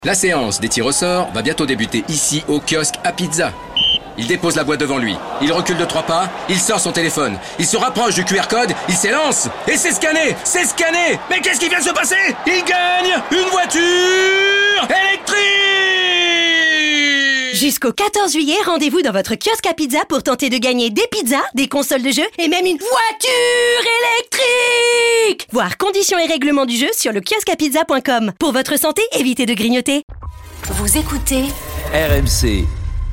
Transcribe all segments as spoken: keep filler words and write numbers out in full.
La séance des tirs au sort va bientôt débuter ici au kiosque à pizza. Il dépose la boîte devant lui, il recule de trois pas, il sort son téléphone, il se rapproche du Q R code, il s'élance et c'est scanné, c'est scanné. Mais qu'est-ce qui vient de se passer? Il gagne une voiture électrique! Jusqu'au quatorze juillet, rendez-vous dans votre kiosque à pizza pour tenter de gagner des pizzas, des consoles de jeu et même une voiture électrique. Voir conditions et règlements du jeu sur le kiosque à pizza point com. Pour votre santé, évitez de grignoter. Vous écoutez R M C.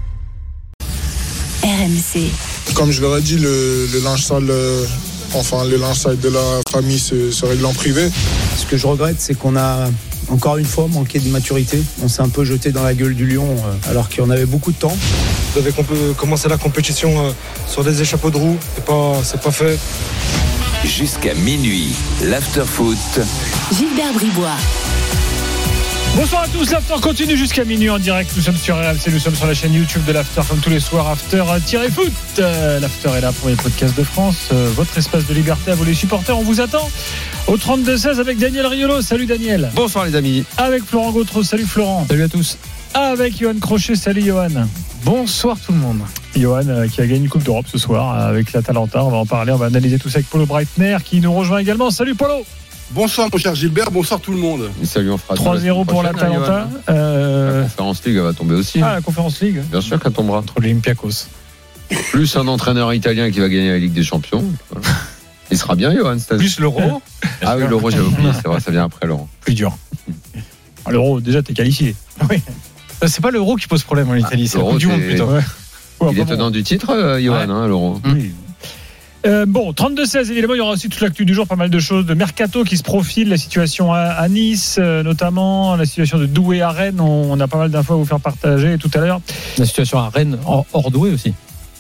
R M C. Comme je leur ai dit, le, le linge sale, euh, enfin le linge sale de la famille se, se règle en privé. Ce que je regrette, c'est qu'on a encore une fois manqué de maturité. On s'est un peu jeté dans la gueule du lion euh, alors qu'on avait beaucoup de temps. Vous avez comp- commencé la compétition euh, sur des échappeaux de roues, c'est pas, c'est pas fait. Jusqu'à minuit, l'after-foot. Gilbert Bribois. Bonsoir à tous, l'After continue jusqu'à minuit en direct. Nous sommes sur R M C, nous sommes sur la chaîne YouTube de l'After comme tous les soirs. After-foot, euh, l'After est là pour les podcasts de France, euh, votre espace de liberté à vous les supporters. On vous attend au trente-deux seize avec Daniel Riolo. Salut Daniel. Bonsoir les amis. Avec Florent Gautreau. Salut Florent. Salut à tous. Avec Johan Crochet. Salut Johan. Bonsoir tout le monde. Johan euh, qui a gagné une Coupe d'Europe ce soir euh, avec l'Atalanta. On va en parler, on va analyser tout ça avec Paulo Breitner qui nous rejoint également. Salut Paulo. Bonsoir mon cher Gilbert, bonsoir tout le monde. Salut, on fera trois zéro pour l'Atalanta. Euh... La Conférence League elle va tomber aussi. Ah, la Conférence League. Bien sûr qu'elle tombera. Contre l'Olympiakos. Plus un entraîneur italien qui va gagner la Ligue des Champions. Il sera bien, Johan. C'est... Plus l'Euro. Ah oui, l'Euro, j'ai oublié. C'est vrai, ça vient après l'Euro. Plus dur. L'Euro, déjà, t'es qualifié. Oui. C'est pas l'Euro qui pose problème en Italie, ah, c'est la Coupe du Monde plutôt. Ouais. Ouais, il est tenant bon. Du titre, euh, Johan, ouais. hein, l'Euro. Oui. Euh, bon, trente-deux seize, évidemment, il y aura aussi toute l'actu du jour, pas mal de choses, de mercato qui se profile, la situation à, à Nice, euh, notamment la situation de Doué à Rennes, on, on a pas mal d'infos à vous faire partager tout à l'heure. La situation à Rennes, hors, hors Doué aussi.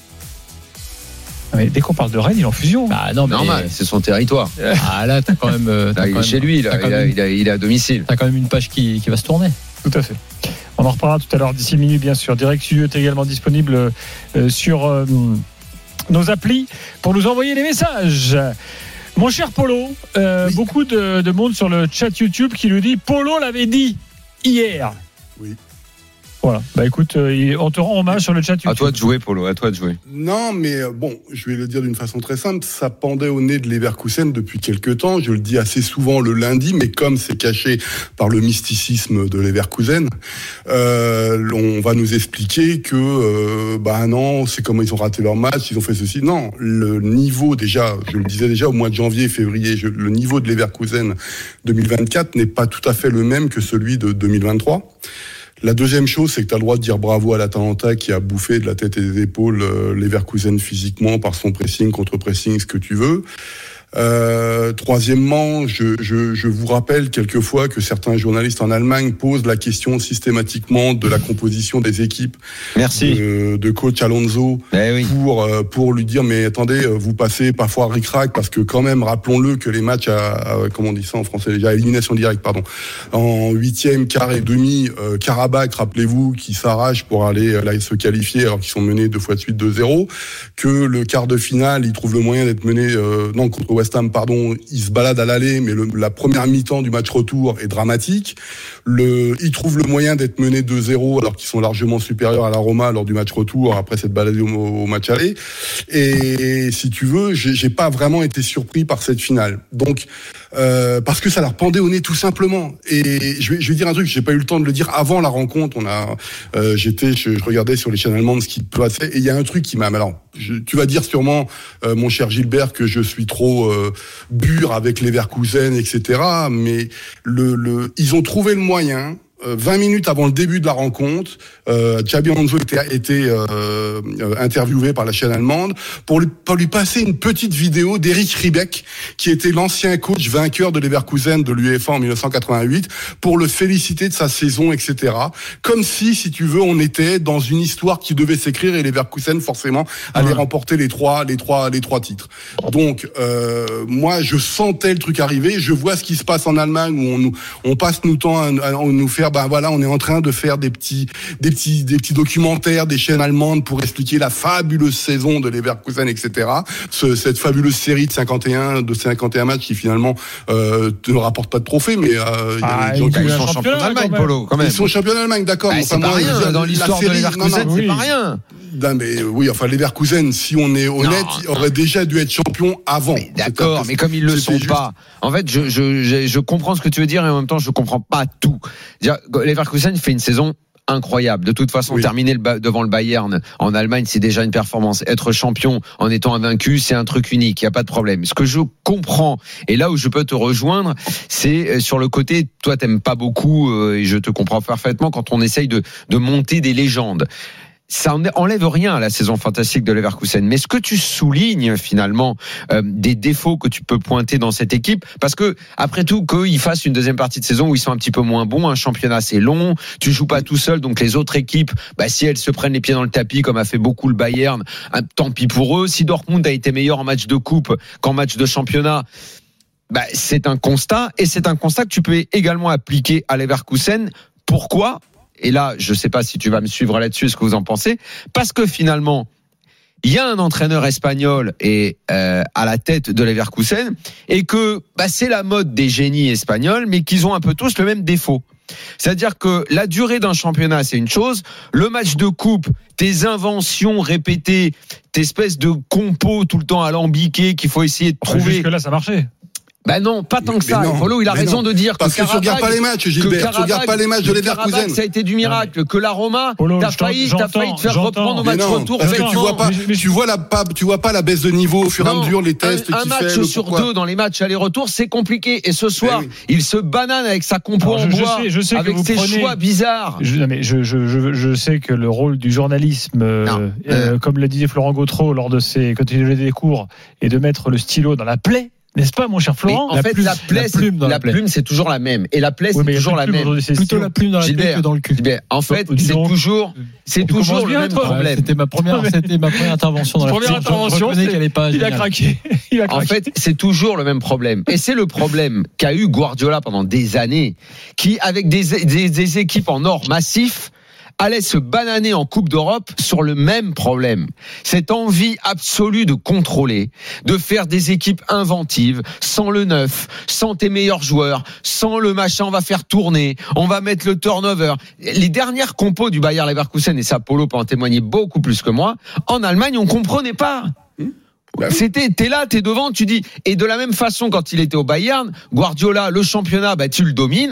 Mais dès qu'on parle de Rennes, il est en fusion. Bah non, mais normal, c'est son territoire. Ah là, t'as quand même. Euh, t'as là, il quand est même, chez lui, là, il, a, même, il, a, il est à domicile. T'as quand même une page qui, qui va se tourner. Tout à fait. On en reparlera tout à l'heure, d'ici minuit, bien sûr. Direct Studio est également disponible euh, sur euh, nos applis pour nous envoyer les messages. Mon cher Polo, euh, oui. beaucoup de, de monde sur le chat YouTube qui nous dit Polo l'avait dit hier. Oui. Voilà, bah écoute, euh, on te rend hommage sur le chat YouTube. À toi de jouer, Polo, à toi de jouer. Non, mais bon, je vais le dire d'une façon très simple, ça pendait au nez de Leverkusen depuis quelques temps, je le dis assez souvent le lundi, mais comme c'est caché par le mysticisme de Leverkusen, euh, on va nous expliquer que, euh, bah non, c'est comment ils ont raté leur match, ils ont fait ceci. Non, le niveau déjà, je le disais déjà au mois de janvier, février, je, le niveau de Leverkusen deux mille vingt-quatre n'est pas tout à fait le même que celui de deux mille vingt-trois. La deuxième chose, c'est que tu as le droit de dire bravo à l'Atalanta qui a bouffé de la tête et des épaules euh, Leverkusen physiquement par son pressing, contre-pressing, ce que tu veux. Euh, troisièmement, je, je, je vous rappelle quelquefois que certains journalistes en Allemagne posent la question systématiquement de la composition des équipes. Merci. De, de coach Alonso eh oui. pour euh, pour lui dire mais attendez, vous passez parfois ric-rac parce que quand même rappelons-le que les matchs à, à comment on dit ça en français déjà élimination directe pardon en huitième, quart et demi euh, Karabakh, rappelez-vous, qui s'arrache pour aller euh, là se qualifier alors qu'ils sont menés deux fois de suite deux zéro, que le quart de finale ils trouvent le moyen d'être menés euh, non contre West Ham, pardon, il se balade à l'aller, mais le, la première mi-temps du match retour est dramatique. Le, ils trouvent le moyen d'être menés deux zéro alors qu'ils sont largement supérieurs à la Roma lors du match retour après s'être baladés au, au match aller. Et si tu veux, j'ai, j'ai pas vraiment été surpris par cette finale. Donc, euh, parce que ça leur pendait au nez tout simplement. Et je vais, je vais dire un truc, j'ai pas eu le temps de le dire avant la rencontre. On a, euh, j'étais, je, je regardais sur les chaînes allemandes ce qui passait, et il y a un truc qui m'a. Alors, je, tu vas dire sûrement, euh, mon cher Gilbert, que je suis trop euh, bure avec Leverkusen, et cetera. Mais le, le, ils ont trouvé le moyen. vingt minutes avant le début de la rencontre, euh, Xabi Alonso était, était euh, euh, interviewé par la chaîne allemande pour lui, pour lui passer une petite vidéo d'Eric Ribbeck, qui était l'ancien coach vainqueur de Leverkusen de l'UEFA en dix-neuf cent quatre-vingt-huit, pour le féliciter de sa saison, et cetera. Comme si, si tu veux, on était dans une histoire qui devait s'écrire et Leverkusen forcément allait ouais. remporter les trois, les trois, les trois titres. Donc, euh, moi, je sentais le truc arriver. Je vois ce qui se passe en Allemagne où on nous, on passe nous temps à, à, à nous faire faire, ben voilà, on est en train de faire des petits, des petits, des petits documentaires, des chaînes allemandes pour expliquer la fabuleuse saison de Leverkusen, et cetera. Ce, cette fabuleuse série de cinquante et un, de cinquante et un matchs qui finalement euh, ne rapporte pas de trophée, mais euh, ah, ils, ils sont champions d'Allemagne, Polo, quand même. Ils sont champions d'Allemagne, d'accord. Bah, enfin, c'est pas moi, rien la, dans l'histoire de Leverkusen, non, non, c'est oui. pas rien. Non, mais oui, enfin Leverkusen, si on est honnête, Non, il aurait déjà dû être champion avant. Mais d'accord, mais comme ils le sont juste... pas. En fait, je, je, je, je comprends ce que tu veux dire et en même temps, je comprends pas tout. Leverkusen fait une saison incroyable. De toute façon, oui. terminer le, devant le Bayern en Allemagne, c'est déjà une performance. Être champion en étant invaincu, c'est un truc unique. Il y a pas de problème. Ce que je comprends et là où je peux te rejoindre, c'est sur le côté. Toi, t'aimes pas beaucoup et je te comprends parfaitement quand on essaye de, de monter des légendes. Ça enlève rien à la saison fantastique de Leverkusen. Mais ce que tu soulignes finalement euh, des défauts que tu peux pointer dans cette équipe, parce que après tout qu'ils fassent une deuxième partie de saison où ils sont un petit peu moins bons, un championnat c'est long, tu joues pas tout seul, donc les autres équipes, bah si elles se prennent les pieds dans le tapis comme a fait beaucoup le Bayern, hein, tant pis pour eux. Si Dortmund a été meilleur en match de coupe qu'en match de championnat, bah c'est un constat et c'est un constat que tu peux également appliquer à Leverkusen. Pourquoi ? Et là, je ne sais pas si tu vas me suivre là-dessus, ce que vous en pensez, parce que finalement, il y a un entraîneur espagnol et euh, à la tête de Leverkusen, et que bah, c'est la mode des génies espagnols, mais qu'ils ont un peu tous le même défaut. C'est-à-dire que la durée d'un championnat, c'est une chose. Le match de coupe, tes inventions répétées, tes espèces de compos tout le temps alambiquées qu'il faut essayer de trouver. Jusque là, ça marchait. Ben non, pas tant que ça. Polo, il a raison non. de dire parce que que tu regardes pas les matchs, Gilbert. Tu regardes pas les matchs de Leverkusen. Ça a été du miracle. Que la Roma, Polo, t'as failli, t'as failli te faire j'entends. reprendre au match non, retour. Parce que tu vois pas, tu vois la, pas, tu vois pas la baisse de niveau au fur et à mesure, les tests. Un, un match fait, sur pourquoi. deux dans les matchs aller-retour, c'est compliqué. Et ce soir, oui. il se banane avec sa compo Alors, en je, bois, je sais, je sais avec ses prenez... choix bizarres. Je, non, mais je, je, je, je sais que le rôle du journalisme, euh, euh, comme l'a dit Florent Gautreau lors de ses, quand il donnait des cours, est de mettre le stylo dans la plaie. N'est-ce pas, mon cher Florent? En la fait, plume, la, plaie, la plume, la, la plume, c'est toujours la même. Et la plaie, oui, c'est toujours la même. C'est plutôt la plume dans la plaie que dans le cul. Gilbert, en fait, c'est toujours, c'est toujours le même problème. C'était ma première, c'était ma première intervention dans la première intervention. Il a craqué. Il a craqué. En fait, c'est toujours le même problème. Et c'est le problème qu'a eu Guardiola pendant des années, qui, avec des, des, des équipes en or massif, allait se bananer en Coupe d'Europe sur le même problème. Cette envie absolue de contrôler, de faire des équipes inventives, sans le neuf, sans tes meilleurs joueurs, sans le machin, on va faire tourner, on va mettre le turnover. Les dernières compos du Bayer Leverkusen, et ça, Polo peut en témoigner beaucoup plus que moi, en Allemagne, on comprenait pas. C'était, t'es là, t'es devant, tu dis, et de la même façon, quand il était au Bayern, Guardiola, le championnat, bah, tu le domines.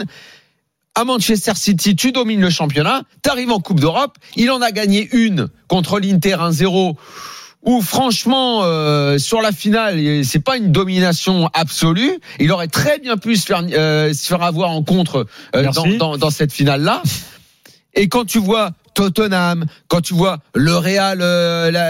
À Manchester City, tu domines le championnat, t'arrives en Coupe d'Europe, il en a gagné une contre l'Inter un zéro, où franchement, euh, sur la finale, c'est pas une domination absolue, il aurait très bien pu se faire, euh, se faire avoir en contre euh, dans, dans, dans cette finale-là. Et quand tu vois Tottenham, quand tu vois le Real euh, la,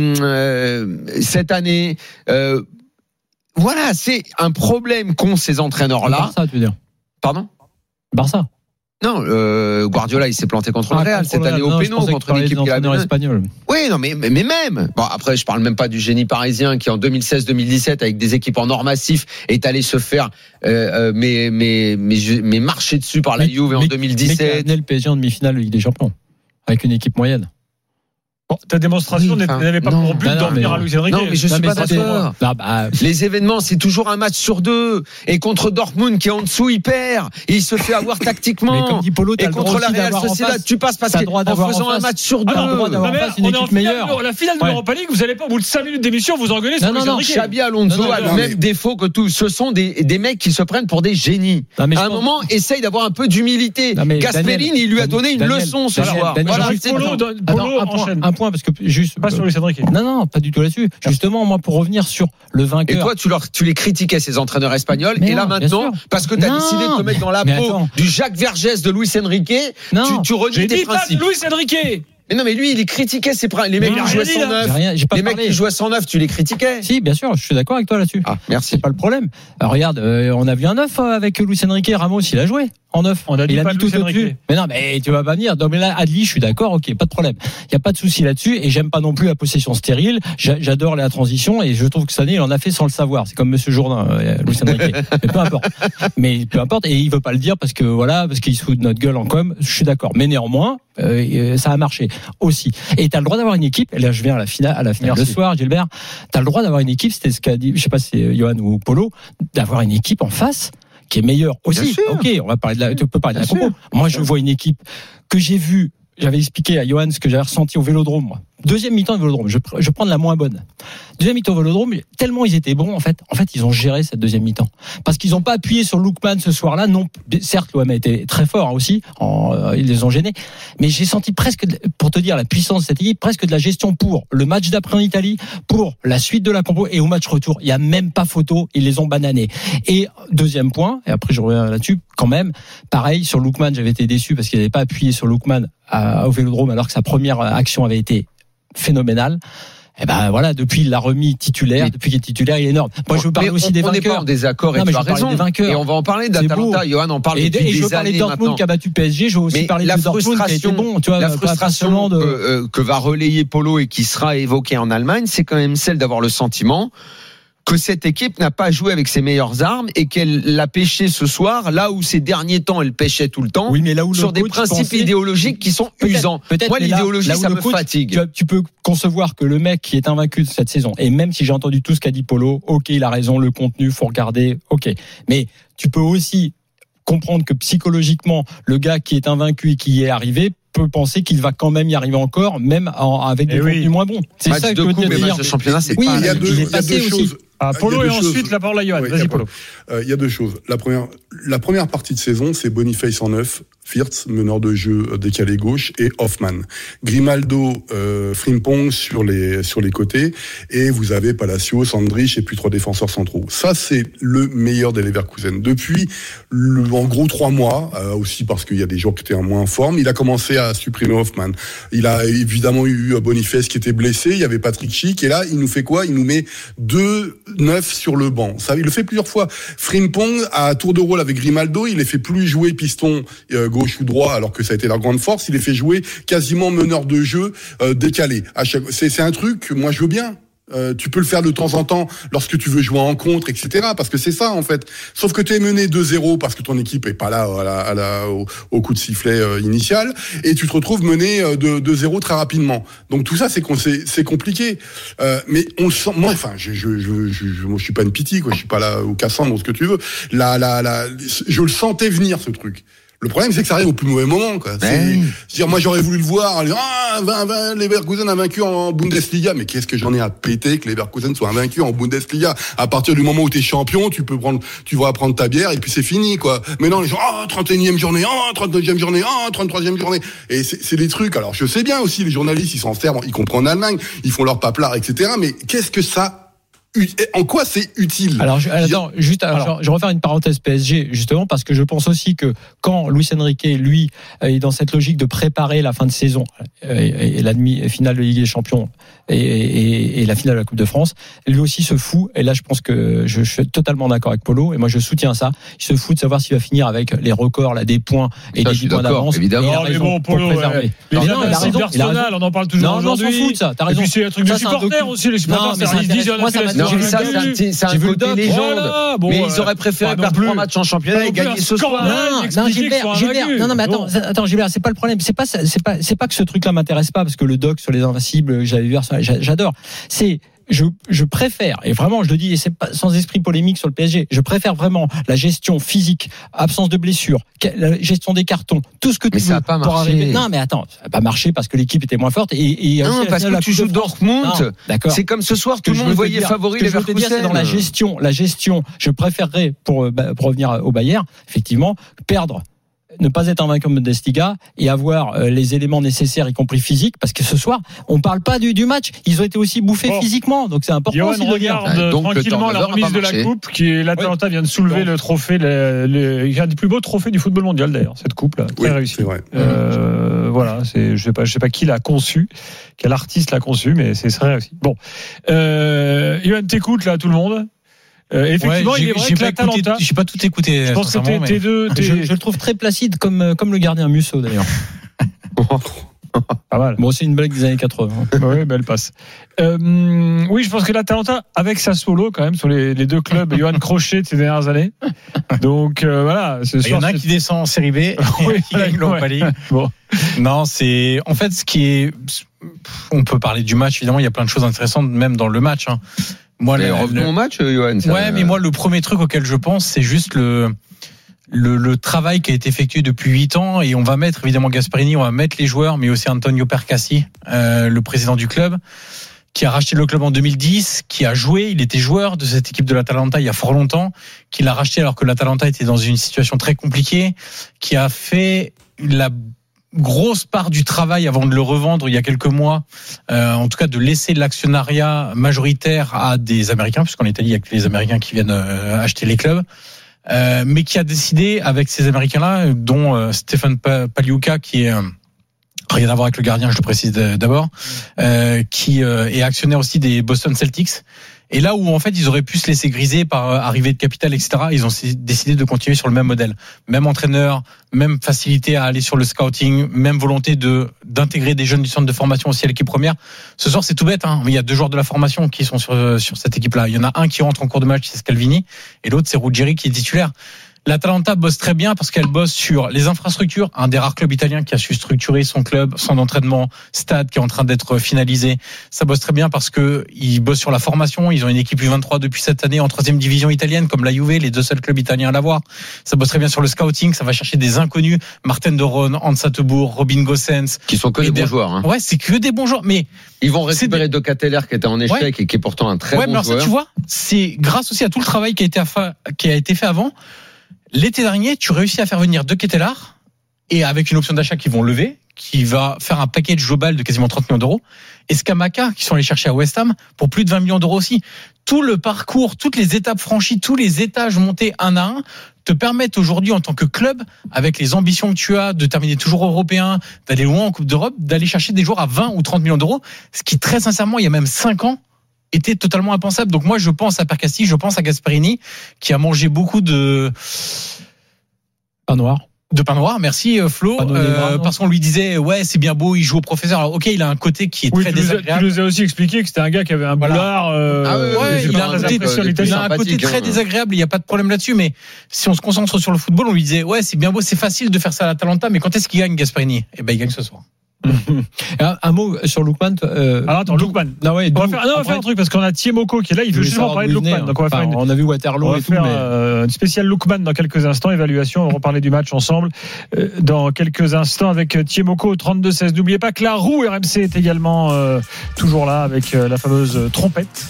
euh, cette année, euh, voilà, c'est un problème qu'ont ces entraîneurs-là. Barça, tu veux dire? Pardon? Barça. Non, euh, Guardiola, il s'est planté contre ah, le Real cette année au péno contre une équipe qui a espagnol. Oui, non, mais, mais mais même. Bon, après, je parle même pas du génie parisien qui en deux mille seize deux mille dix-sept avec des équipes en or massif est allé se faire euh, mais mais mais mais marcher dessus par la Juve en deux mille dix-sept. Mais qui a amené le P S G en demi-finale de Ligue des Champions avec une équipe moyenne. Bon, ta démonstration oui, enfin, n'avait pas non, pour but d'en venir à Luis Enrique. Non, mais je non, suis mais pas d'accord. Ah, bah, les événements, c'est toujours un match sur deux. Et contre Dortmund, qui est en dessous, il perd. Et il se fait avoir tactiquement. Mais comme dit Polo, et contre la Real Sociedad, tu passes parce qu'en faisant un match sur deux. Alors, non, mais une équipe meilleure. La finale de l'Europa League, vous allez pas, au bout de cinq minutes d'émission, vous engueuler sur Luis Enrique. Xabi Alonso a le même défaut que tous. Ce sont des, des mecs qui se prennent pour des génies. À un moment, essaye d'avoir un peu d'humilité. Gasperini, il lui a donné une leçon ce soir. Voilà, Polo enchaîne. Un point, parce que juste pas sur Luis Enrique. Non, non, pas du tout là-dessus. Justement, moi, pour revenir sur le vainqueur. Et toi, tu, leur, tu les critiquais, ces entraîneurs espagnols. Mais et non, là, maintenant, parce que tu as décidé de te mettre dans la peau du Jacques Vergès de Luis Enrique, non, tu, tu renies tes principes. J'ai dit pas de Luis Enrique. Mais non, mais lui, il les critiquait, c'est pas les mecs Non, qui jouent à rien dit, cent neuf. j'ai rien- j'ai pas Les mecs parlé. qui jouent à cent neuf, tu les critiquais. Si, bien sûr, je suis d'accord avec toi là-dessus. Ah, merci. C'est pas le problème. Alors, regarde, euh, on a vu un neuf euh, avec Luis Enrique. Ramos, il a joué en neuf. On a dit il a pas mis Luis tout Enrique. au-dessus. Mais non, mais tu vas pas venir. Non, mais là, Adli, je suis d'accord, ok, pas de problème. Il y a pas de souci là-dessus. Et j'aime pas non plus la possession stérile. J'a- J'adore la transition et je trouve que cette année, il en a fait sans le savoir. C'est comme Monsieur Jourdain, euh, Luis Enrique. Mais peu importe. Mais peu importe. Et il veut pas le dire parce que voilà, parce qu'il se fout de notre gueule en com. Je suis d'accord. Mais néanmoins, euh, ça a marché aussi. Et t'as le droit d'avoir une équipe. Et là, je viens à la finale, à la finale Merci. de soir, Gilbert. T'as le droit d'avoir une équipe. C'était ce qu'a dit, je sais pas si c'est Johan ou Polo, d'avoir une équipe en face qui est meilleure Bien aussi. sûr. Ok, on va parler de la, tu peux parler de la Bien compo. Moi, je vois une équipe que j'ai vue. J'avais expliqué à Johan ce que j'avais ressenti au Vélodrome, moi. Deuxième mi-temps de Vélodrome, je, pr- je prends de la moins bonne. Deuxième mi-temps au Vélodrome, tellement ils étaient bons, en fait, en fait, ils ont géré cette deuxième mi-temps. Parce qu'ils n'ont pas appuyé sur Lookman ce soir-là, non, certes, l'O M a été très fort hein, aussi, en, euh, ils les ont gênés, mais j'ai senti presque, de- pour te dire la puissance de cette équipe, presque de la gestion pour le match d'après en Italie, pour la suite de la compo et au match retour. Il n'y a même pas photo, ils les ont bananés. Et deuxième point, et après je reviens là-dessus, quand même, pareil, sur Lookman, j'avais été déçu parce qu'il n'avait pas appuyé sur Lookman à, au Vélodrome alors que sa première action avait été phénoménal. Et ben voilà, depuis il l'a remis titulaire, Mais- depuis qu'il est titulaire, il est énorme. Moi je veux parler Mais aussi on, des on n'est pas vainqueurs. en désaccord et Non, mais tu je as veux parler raison. des vainqueurs. Et on va en parler C'est d'Atalanta. beau. Johan en parle Et, depuis et je veux des parler de années Dortmund maintenant. qui a battu P S G, je veux aussi Mais parler la de Dortmund qui a été frustration, bon, tu vois, la pas frustration seulement de... que, euh, que va relayer Polo et qui sera évoquée en Allemagne, c'est quand même celle d'avoir le sentiment que cette équipe n'a pas joué avec ses meilleures armes et qu'elle l'a pêché ce soir, là où ces derniers temps elle pêchait tout le temps, Oui, mais là où le sur des coach principes pensait- idéologiques qui sont Peut-être, usants. peut-être, Moi, mais là- l'idéologie, là où ça le me coach, fatigue. Tu, vois, tu peux concevoir que le mec qui est invaincu de cette saison, et même si j'ai entendu tout ce qu'a dit Polo, ok, il a raison, le contenu, faut regarder, ok. Mais tu peux aussi comprendre que psychologiquement, le gars qui est invaincu et qui y est arrivé peut penser qu'il va quand même y arriver encore, même en- avec des Eh oui. contenus moins bons. C'est Match ça que de je veux coupe te et dire. match de championnat, c'est Oui, pas il y a la deux, il il est y a passé deux aussi. choses. Ah, Polo Il y et a deux ensuite choses. la parole à Johan. Oui, il y Vas-y, a Polo. Euh, Il y a deux choses. La première, la première partie de saison, c'est Boniface en neuf, Firtz, meneur de jeu euh, décalé gauche, et Hoffman. Grimaldo, euh, Frimpong sur les sur les côtés, et vous avez Palacios, Andrich et puis trois défenseurs centraux. Ça, c'est le meilleur des Leverkusen. Depuis, le, en gros, trois mois, euh, aussi parce qu'il y a des joueurs qui étaient en moins en forme, il a commencé à supprimer Hoffman. Il a évidemment eu Boniface qui était blessé, il y avait Patrick Schick, et là, il nous fait quoi? Il nous met deux neufs sur le banc. Ça, il le fait plusieurs fois. Frimpong, à tour de rôle avec Grimaldo, il les fait plus jouer piston euh, gauche ou droit, alors que ça a été leur grande force. Il les fait jouer quasiment meneur de jeu euh, décalé. À chaque, c'est, c'est un truc que moi je veux bien. Euh, tu peux le faire de temps en temps lorsque tu veux jouer en contre, et cetera. Parce que c'est ça en fait. Sauf que tu es mené deux zéro parce que ton équipe est pas là à la, à la, au, au coup de sifflet euh, initial, et tu te retrouves mené euh, de deux zéro très rapidement. Donc tout ça c'est c'est, c'est compliqué. Euh, mais on le sent. Moi, enfin, je je je je, je, moi, je suis pas une pitié quoi. Je suis pas là au Cassandre ou ce que tu veux. Là là là, je le sentais venir ce truc. Le problème, c'est que ça arrive au plus mauvais moment, quoi. C'est, Ouais. c'est-à-dire, moi, j'aurais voulu le voir, en disant, ah, vingt, vingt, les Leverkusen a vaincu en Bundesliga. Mais qu'est-ce que j'en ai à péter que les Leverkusen soient invaincus en Bundesliga? À partir du moment où t'es champion, tu peux prendre, tu vas prendre ta bière et puis c'est fini, quoi. Mais non, les gens, ah, trente et unième journée, ah, trente-deuxième journée, ah, trente-troisième journée. Et c'est, c'est des trucs. Alors, je sais bien aussi, les journalistes, ils s'en servent, y compris en Allemagne, ils font leur paplard, et cetera. Mais qu'est-ce que ça, en quoi c'est utile? Alors, je, attends, juste, alors, alors, je vais refaire une parenthèse P S G, justement, parce que je pense aussi que quand Luis Enrique, lui, est dans cette logique de préparer la fin de saison et, et la demi-finale de Ligue des Champions et, et, et la finale de la Coupe de France, lui aussi se fout, et là, je pense que je, je suis totalement d'accord avec Polo, et moi, je soutiens ça. Il se fout de savoir s'il va finir avec les records, là, des points et Ça, des je suis dix points d'accord, d'avance. évidemment. Et il a Non, mais raison bon, pour Polo, préserver. ouais. Les Non, non, il a invincibles raison, il a d'Arsenal, raison. on en parle toujours Non, non, on aujourd'hui. s'en fout de ça, t'as raison. Et puis c'est un truc de Ça, c'est un supporter docu- aussi, les supporters, Non, mais ça, ça ils disent, on moi, a ça fait la m'a- Non, j'ai mais vu ça, le c'est un, docu. petit- c'est un J'ai vu le côté doc. légende. Voilà, bon, mais euh, ils auraient préféré pas non perdre plus. trois matchs en championnat Pas et non plus gagner un ce soir. scandale. Non, non, expliquer Gilbert, qu'ils sont Gilbert, invaincus. non, non, mais attends, Bon. attends, Gilbert, c'est pas le problème. C'est pas, ça- c'est pas, c'est pas que ce truc-là m'intéresse pas parce que le doc sur les invincibles, j'avais vu, ça, j'a- j'adore. C'est, je, je préfère, et vraiment, je le dis, et c'est pas sans esprit polémique sur le P S G, je préfère vraiment la gestion physique, absence de blessures, la gestion des cartons, tout ce que tu Mais veux ça a pas pour marché. arriver. Non, mais attends, ça a pas marché parce que l'équipe était moins forte et, et Non, aussi la parce finale de que la tu Coupe joues de France. Dortmund. Non, d'accord. C'est comme ce soir, Ce tout que le je monde veux te voyait dire- favori ce que les je veux te dire, c'est dans la Leverkusen. gestion, la gestion, je préférerais pour, bah, pour revenir au Bayern, effectivement, perdre, ne pas être invaincu en Bundesliga et avoir euh, les éléments nécessaires, y compris physiques, parce que ce soir, on parle pas du, du match, ils ont été aussi bouffés Bon. physiquement, donc c'est important Johan aussi de le dire. regarde Ah, donc, le tranquillement la turnover a remise pas de la marché. coupe, qui est l'Atalanta vient de soulever Bon. le trophée, le, le, un des plus beaux trophées du football mondial d'ailleurs, cette coupe là, très Oui, réussie. c'est vrai. Euh, voilà, c'est, je sais pas, je sais pas qui l'a conçu, quel artiste l'a conçu, mais c'est très réussi. Bon, euh, Yohan, t'écoutes là, tout le monde. Euh, effectivement, ouais, il est vrai que l'Atalanta. J'ai pas tout écouté. Je pense que t'es, t'es deux. T'es... Je, je le trouve très placide, comme comme le gardien Musso d'ailleurs. Pas mal. Bon, c'est une blague des années quatre-vingts. Oui, mais elle passe. Euh, oui, je pense que l'Atalanta, avec Sassuolo, quand même, sur les, les deux clubs, Johan Crochet de ces dernières années. Donc, euh, voilà. C'est Il y en a un qui descend en série B et oui, qui gagne l'Europa League. Bon. Non, c'est, en fait, ce qui est, on peut parler du match, évidemment, il y a plein de choses intéressantes, même dans le match, hein. Moi, mais le, revenons le... au match, Johan. Ça... Ouais, mais moi, le premier truc auquel je pense, c'est juste le, Le, le travail qui a été effectué depuis huit ans, et on va mettre évidemment Gasperini, on va mettre les joueurs, mais aussi Antonio Percassi, euh, le président du club, qui a racheté le club en deux mille dix, qui a joué, il était joueur de cette équipe de l'Atalanta il y a fort longtemps, qui l'a racheté alors que l'Atalanta était dans une situation très compliquée, qui a fait la grosse part du travail avant de le revendre il y a quelques mois, euh, en tout cas de laisser l'actionnariat majoritaire à des Américains, puisqu'en Italie il y a que les Américains qui viennent euh, acheter les clubs. Euh, mais qui a décidé avec ces Américains-là, dont euh, Stefan Pagliuca, qui est euh, rien à voir avec le gardien, je le précise d'abord, euh, qui euh, est actionnaire aussi des Boston Celtics. Et là où en fait ils auraient pu se laisser griser par euh, arrivée de capital, et cetera, ils ont décidé de continuer sur le même modèle, même entraîneur, même facilité à aller sur le scouting, même volonté de d'intégrer des jeunes du centre de formation aussi à l'équipe première. Ce soir c'est tout bête, hein, mais il y a deux joueurs de la formation qui sont sur sur cette équipe-là. Il y en a un qui rentre en cours de match, c'est Scalvini, et l'autre c'est Ruggieri qui est titulaire. L'Atalanta bosse très bien parce qu'elle bosse sur les infrastructures, un des rares clubs italiens qui a su structurer son club, son entraînement, stade qui est en train d'être finalisé. Ça bosse très bien parce que ils bossent sur la formation, ils ont une équipe U vingt-trois depuis cette année en troisième division italienne comme la Juve, les deux seuls clubs italiens à l'avoir. Ça bosse très bien sur le scouting, ça va chercher des inconnus, Martin de Roon, Hans Sattebourg, Robin Gosens. Qui sont que des bons joueurs, hein. Ouais, c'est que des bons joueurs, mais ils vont récupérer De Ketelaere qui était en échec, ouais, et qui est pourtant un très ouais, bon mais alors joueur. Ça, tu vois, c'est grâce aussi à tout le travail qui a été, affa... qui a été fait avant. L'été dernier, tu réussis à faire venir De Ketelaere, et avec une option d'achat qu'ils vont lever, qui va faire un package global de quasiment trente millions d'euros, et Scamacca, qui sont allés chercher à West Ham, pour plus de vingt millions d'euros aussi. Tout le parcours, toutes les étapes franchies, tous les étages montés un à un, te permettent aujourd'hui, en tant que club, avec les ambitions que tu as, de terminer toujours européen, d'aller loin en Coupe d'Europe, d'aller chercher des joueurs à vingt ou trente millions d'euros, ce qui, très sincèrement, il y a même cinq ans, était totalement impensable. Donc moi, je pense à Percassi, je pense à Gasperini, qui a mangé beaucoup de pain noir. De pain noir, merci Flo, euh, parce qu'on lui disait ouais c'est bien beau, il joue au professeur. Alors ok, il a un côté qui est oui, très tu désagréable. Tu nous as aussi expliqué que c'était un gars qui avait un voilà. boulard. Euh, ah ouais, ouais, il a un côté, il a un côté très hein. désagréable. Il n'y a pas de problème là-dessus. Mais si on se concentre sur le football, on lui disait ouais c'est bien beau, c'est facile de faire ça à l'Atalanta, mais quand est-ce qu'il gagne Gasperini? Eh ben il gagne ce soir. un, un mot sur Lookman. Euh, Alors attends, Lookman. Non, ouais, on va faire, non, on va faire un truc parce qu'on a Thiemoko qui est là, il veut justement parler de Lookman. Donc on va enfin, faire une, on a vu Waterloo on va et faire tout, mais... euh, une spéciale Lookman dans quelques instants, évaluation, on va reparler du match ensemble euh, dans quelques instants avec Thiemoko au trente-deux seize. N'oubliez pas que la roue R M C est également euh, toujours là avec euh, la fameuse trompette.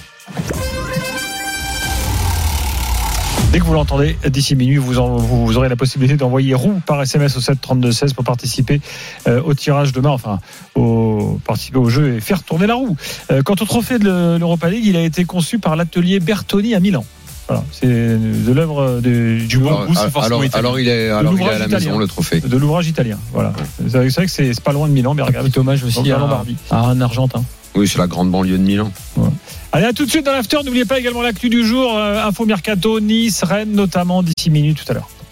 Dès que vous l'entendez, d'ici minuit, vous, en, vous aurez la possibilité d'envoyer roue par S M S au sept trente-deux seize pour participer euh, au tirage demain, enfin, au, participer au jeu et faire tourner la roue. Euh, quant au trophée de l'Europa League, il a été conçu par l'atelier Bertoni à Milan. Voilà, c'est de l'œuvre du bon goût, c'est forcément alors, alors il est, alors il est à la italien, maison, le trophée. De l'ouvrage italien, voilà. C'est vrai que c'est, c'est pas loin de Milan, mais regarde. Petit hommage aussi à, à un Argentin. Oui, c'est la grande banlieue de Milan. Ouais. Allez, à tout de suite dans l'after. N'oubliez pas également l'actu du jour. Euh, Info Mercato, Nice, Rennes notamment, d'ici minutes tout à l'heure.